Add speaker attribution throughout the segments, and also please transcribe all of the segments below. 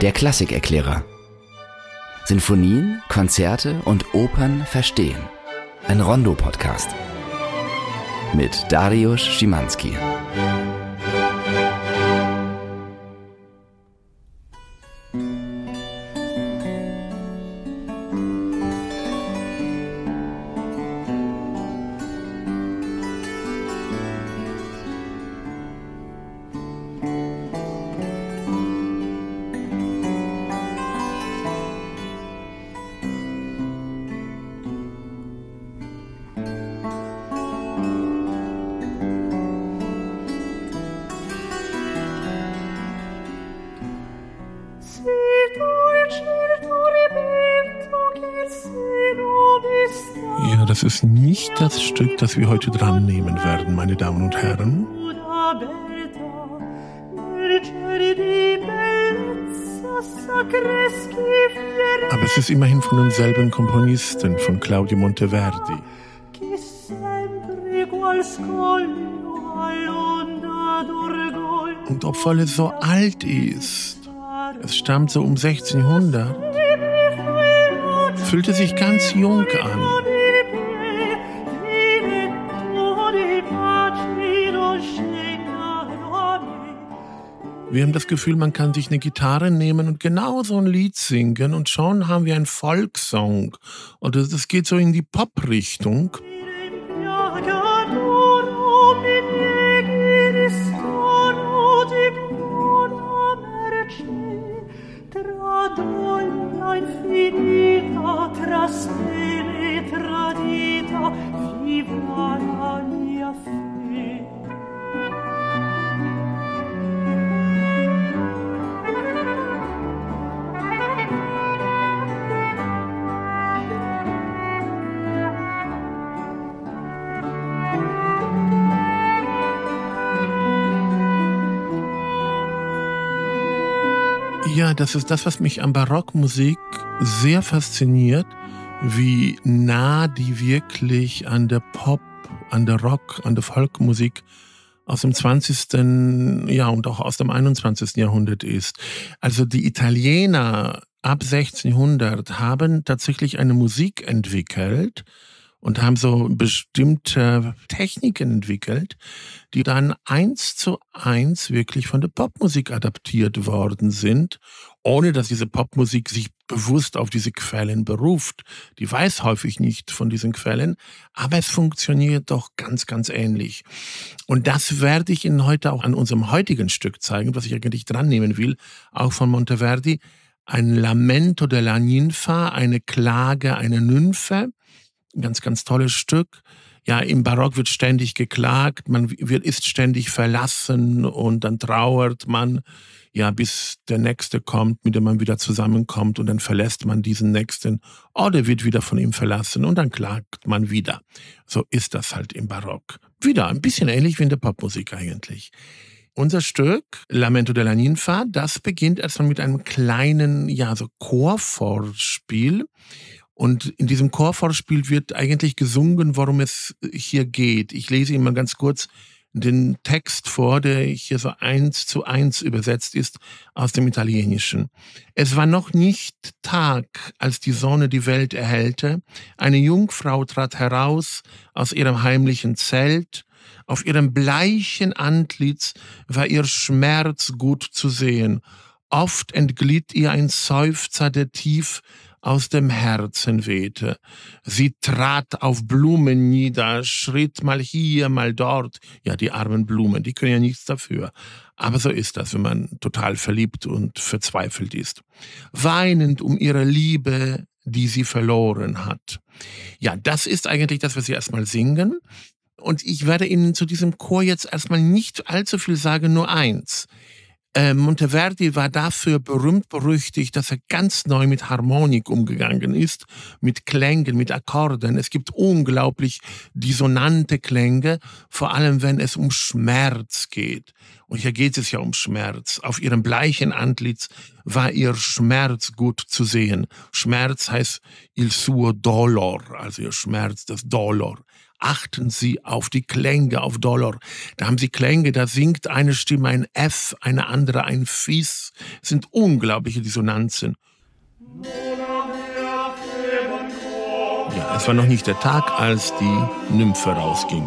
Speaker 1: Der Klassikerklärer. Sinfonien, Konzerte und Opern verstehen. Ein Rondo-Podcast. Mit Dariusz Szymanski.
Speaker 2: Ja, das ist nicht das Stück, das wir heute dran nehmen werden, meine Damen und Herren. Aber es ist immerhin von demselben Komponisten, von Claudio Monteverdi. Und obwohl es so alt ist, es stammt so um 1600, fühlte sich ganz jung an. Wir haben das Gefühl, man kann sich eine Gitarre nehmen und genau so ein Lied singen und schon haben wir einen Volkssong. Und das geht so in die Pop-Richtung. Ja, das ist das, was mich an Barockmusik sehr fasziniert, wie nah die wirklich an der Pop, an der Rock, an der Folkmusik aus dem 20. Ja, und auch aus dem 21. Jahrhundert ist. Also die Italiener ab 1600 haben tatsächlich eine Musik entwickelt und haben so bestimmte Techniken entwickelt, die dann 1:1 wirklich von der Popmusik adaptiert worden sind, ohne dass diese Popmusik sich bewusst auf diese Quellen beruft. Die weiß häufig nicht von diesen Quellen, aber es funktioniert doch ganz, ganz ähnlich. Und das werde ich Ihnen heute auch an unserem heutigen Stück zeigen, was ich eigentlich dran nehmen will, auch von Monteverdi. Ein Lamento della Ninfa, eine Klage einer Nymphe. Ein ganz, ganz tolles Stück. Ja, im Barock wird ständig geklagt, ist ständig verlassen und dann trauert man, ja, bis der Nächste kommt, mit dem man wieder zusammenkommt und dann verlässt man diesen Nächsten oder wird wieder von ihm verlassen und dann klagt man wieder. So ist das halt im Barock. Wieder ein bisschen ähnlich wie in der Popmusik eigentlich. Unser Stück, Lamento della Ninfa, das beginnt erstmal mit einem kleinen, ja, so Chorvorspiel. Und in diesem Chorvorspiel wird eigentlich gesungen, worum es hier geht. Ich lese Ihnen mal ganz kurz den Text vor, der hier so 1:1 übersetzt ist aus dem Italienischen. Es war noch nicht Tag, als die Sonne die Welt erhellte. Eine Jungfrau trat heraus aus ihrem heimlichen Zelt. Auf ihrem bleichen Antlitz war ihr Schmerz gut zu sehen. Oft entglitt ihr ein Seufzer, der tief aus dem Herzen wehte. Sie trat auf Blumen nieder, schritt mal hier, mal dort. Ja, die armen Blumen, die können ja nichts dafür. Aber so ist das, wenn man total verliebt und verzweifelt ist. Weinend um ihre Liebe, die sie verloren hat. Ja, das ist eigentlich das, was sie erstmal singen. Und ich werde Ihnen zu diesem Chor jetzt erstmal nicht allzu viel sagen, nur eins. Monteverdi war dafür berühmt-berüchtigt, dass er ganz neu mit Harmonik umgegangen ist, mit Klängen, mit Akkorden. Es gibt unglaublich dissonante Klänge, vor allem wenn es um Schmerz geht. Und hier geht es ja um Schmerz. Auf ihrem bleichen Antlitz war ihr Schmerz gut zu sehen. Schmerz heißt il suo dolor, also ihr Schmerz, das Dolor. achten Sie auf die Klänge, auf Dolor. Da haben Sie Klänge, da singt eine Stimme ein F, eine andere ein Fis. Es sind unglaubliche Dissonanzen. Ja, es war noch nicht der Tag, als die Nymphe rausging.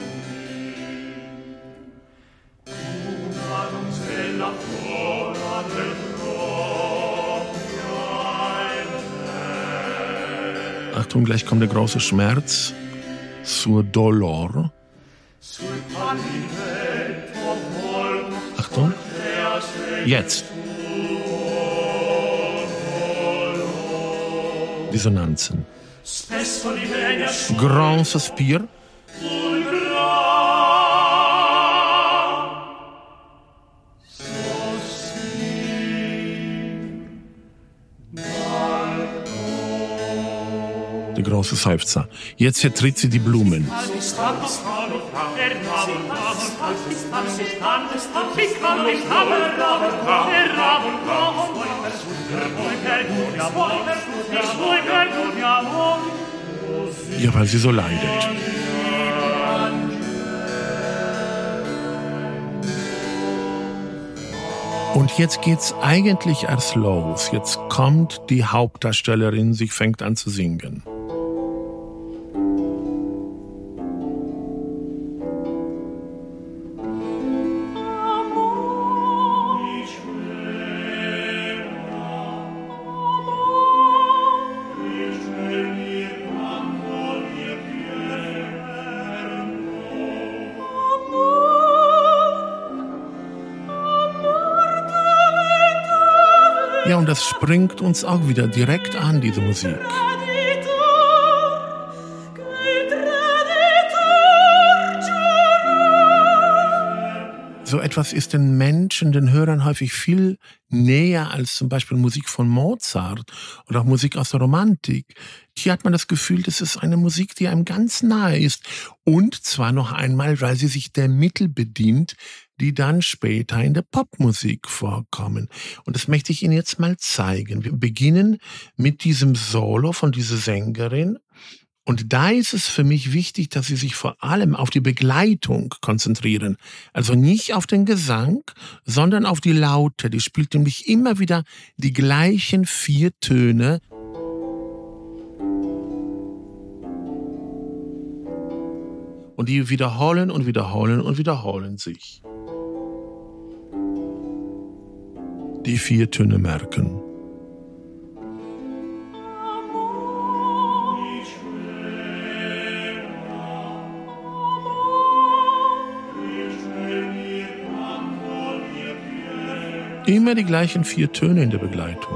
Speaker 2: Achtung, gleich kommt der große Schmerz. Sur Dolor. Achtung. Jetzt. Dissonanzen. Grand Suspir. Der große Seufzer. Jetzt vertritt sie die Blumen. Ja, weil sie so leidet. Und jetzt geht's eigentlich erst los. Jetzt kommt die Hauptdarstellerin, sie fängt an zu singen. Ja, und das springt uns auch wieder direkt an, diese Musik. So etwas ist den Menschen, den Hörern häufig viel näher als zum Beispiel Musik von Mozart oder auch Musik aus der Romantik. Hier hat man das Gefühl, das ist eine Musik, die einem ganz nahe ist. Und zwar noch einmal, weil sie sich der Mittel bedient, die dann später in der Popmusik vorkommen. Und das möchte ich Ihnen jetzt mal zeigen. Wir beginnen mit diesem Solo von dieser Sängerin. Und da ist es für mich wichtig, dass Sie sich vor allem auf die Begleitung konzentrieren. Also nicht auf den Gesang, sondern auf die Laute. Die spielt nämlich immer wieder die gleichen 4 Töne. Und die wiederholen und wiederholen und wiederholen sich. Die 4 Töne merken. Immer die gleichen 4 Töne in der Begleitung.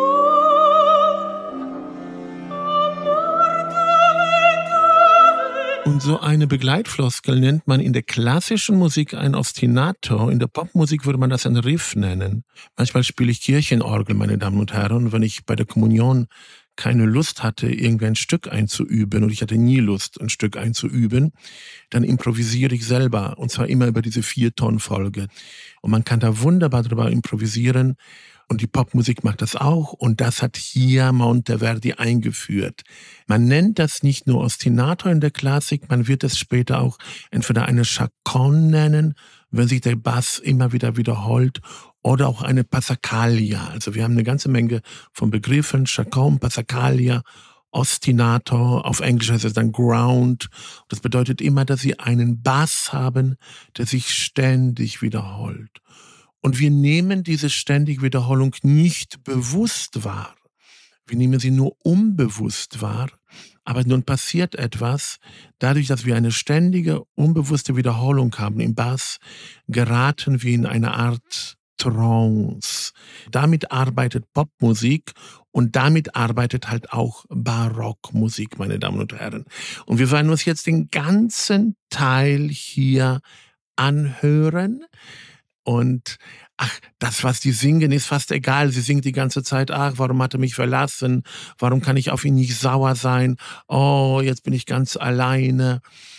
Speaker 2: Und so eine Begleitfloskel nennt man in der klassischen Musik ein Ostinato. In der Popmusik würde man das ein Riff nennen. Manchmal spiele ich Kirchenorgel, meine Damen und Herren. Und wenn ich bei der Kommunion keine Lust hatte, irgendwie ein Stück einzuüben, und ich hatte nie Lust, ein Stück einzuüben, dann improvisiere ich selber. Und zwar immer über diese 4-Tonfolge. Und man kann da wunderbar drüber improvisieren. Und die Popmusik macht das auch. Und das hat hier Monteverdi eingeführt. Man nennt das nicht nur Ostinato in der Klassik, man wird es später auch entweder eine Chaconne nennen, wenn sich der Bass immer wieder wiederholt, oder auch eine Passacaglia. Also wir haben eine ganze Menge von Begriffen, Chaconne, Passacaglia, Ostinato, auf Englisch heißt es dann Ground. Das bedeutet immer, dass sie einen Bass haben, der sich ständig wiederholt. Und wir nehmen diese ständige Wiederholung nicht bewusst wahr. Wir nehmen sie nur unbewusst wahr. Aber nun passiert etwas, dadurch, dass wir eine ständige, unbewusste Wiederholung haben im Bass, geraten wir in eine Art Trance. Damit arbeitet Popmusik und damit arbeitet halt auch Barockmusik, meine Damen und Herren. Und wir werden uns jetzt den ganzen Teil hier anhören. Und das, was die singen, ist fast egal. Sie singt die ganze Zeit, warum hat er mich verlassen? Warum kann ich auf ihn nicht sauer sein? Oh, jetzt bin ich ganz alleine.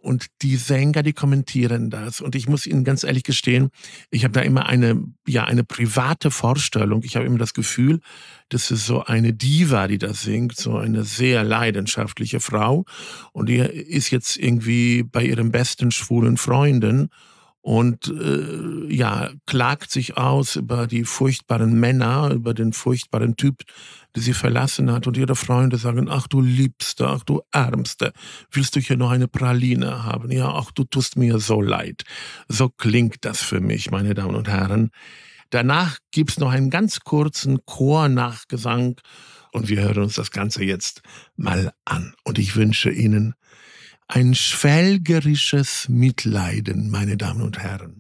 Speaker 2: Und die Sänger, die kommentieren das. Und ich muss Ihnen ganz ehrlich gestehen, ich habe da immer eine private Vorstellung. Ich habe immer das Gefühl, das ist so eine Diva, die das singt, so eine sehr leidenschaftliche Frau. Und die ist jetzt irgendwie bei ihren besten schwulen Freunden und klagt sich aus über die furchtbaren Männer, über den furchtbaren Typ, der sie verlassen hat. Und ihre Freunde sagen, ach du Liebste, ach du Ärmste, willst du hier noch eine Praline haben? Ja, ach du tust mir so leid. So klingt das für mich, meine Damen und Herren. Danach gibt's noch einen ganz kurzen Chornachgesang und wir hören uns das Ganze jetzt mal an. Und ich wünsche Ihnen ein schwelgerisches Mitleiden, meine Damen und Herren.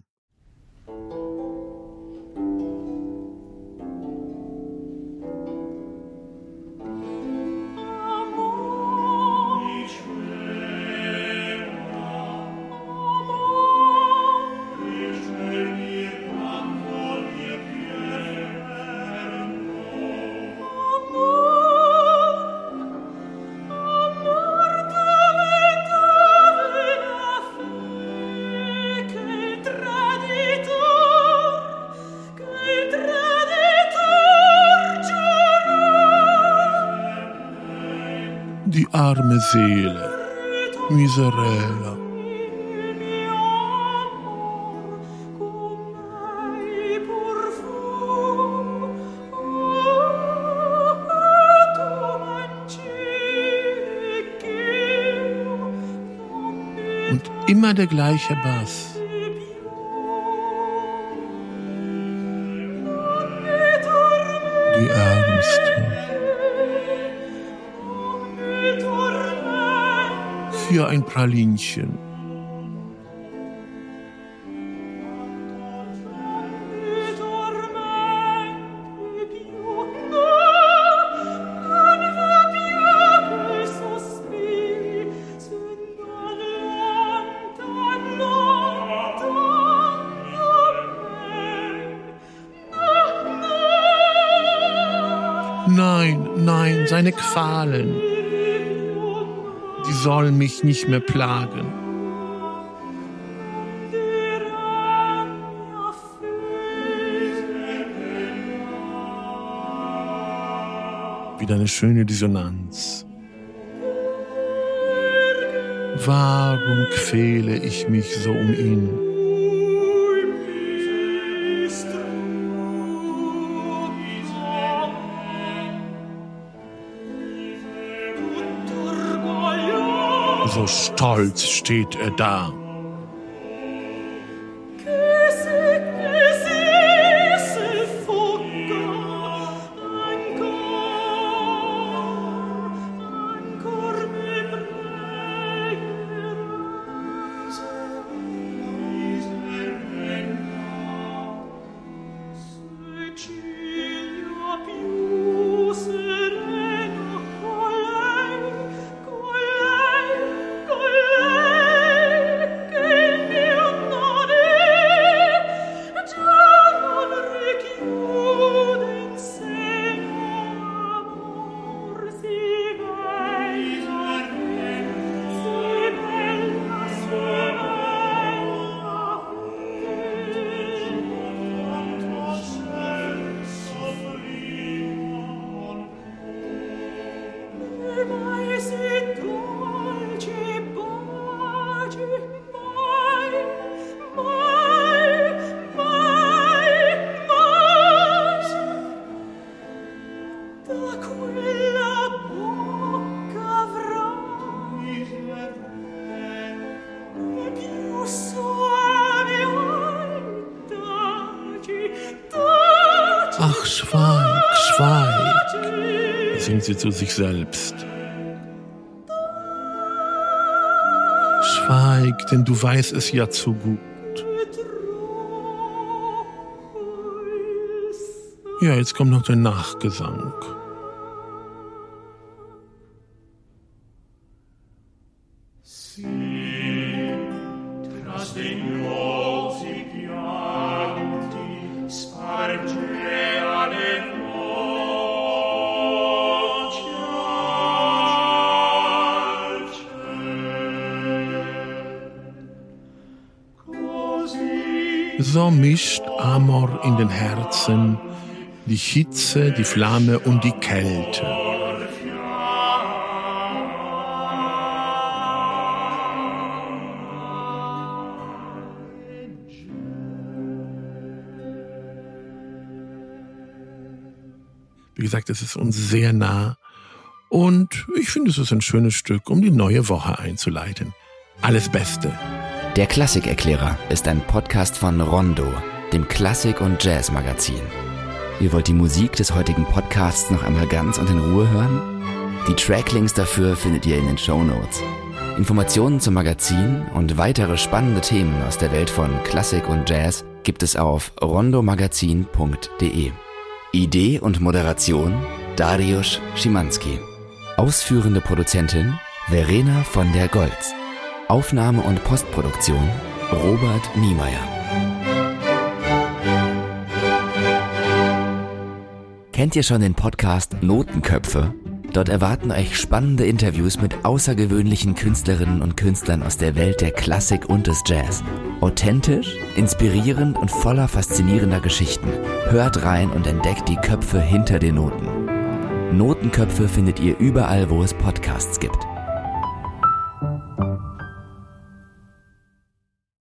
Speaker 2: Die arme Seele, Miserella. Und immer der gleiche Bass. Die Ärmste. Hier ein Pralinchen. Nein, seine Qualen. Die sollen mich nicht mehr plagen. Wieder eine schöne Dissonanz. Warum quäle ich mich so um ihn? So stolz steht er da. Ach, schweig, singt sie zu sich selbst. Schweig, denn du weißt es ja zu gut. Ja, jetzt kommt noch der Nachgesang. so mischt Amor in den Herzen die Hitze, die Flamme und die Kälte. Wie gesagt, es ist uns sehr nah und ich finde, es ist ein schönes Stück, um die neue Woche einzuleiten. Alles Beste.
Speaker 1: Der Klassikerklärer ist ein Podcast von Rondo, dem Klassik- und Jazz-Magazin. Ihr wollt die Musik des heutigen Podcasts noch einmal ganz und in Ruhe hören? Die Tracklinks dafür findet ihr in den Shownotes. Informationen zum Magazin und weitere spannende Themen aus der Welt von Klassik und Jazz gibt es auf rondomagazin.de. Idee und Moderation Dariusz Szymanski. Ausführende Produzentin Verena von der Goltz. Aufnahme und Postproduktion Robert Niemeyer. Kennt ihr schon den Podcast Notenköpfe? Dort erwarten euch spannende Interviews mit außergewöhnlichen Künstlerinnen und Künstlern aus der Welt der Klassik und des Jazz. Authentisch, inspirierend und voller faszinierender Geschichten. Hört rein und entdeckt die Köpfe hinter den Noten. Notenköpfe findet ihr überall, wo es Podcasts gibt.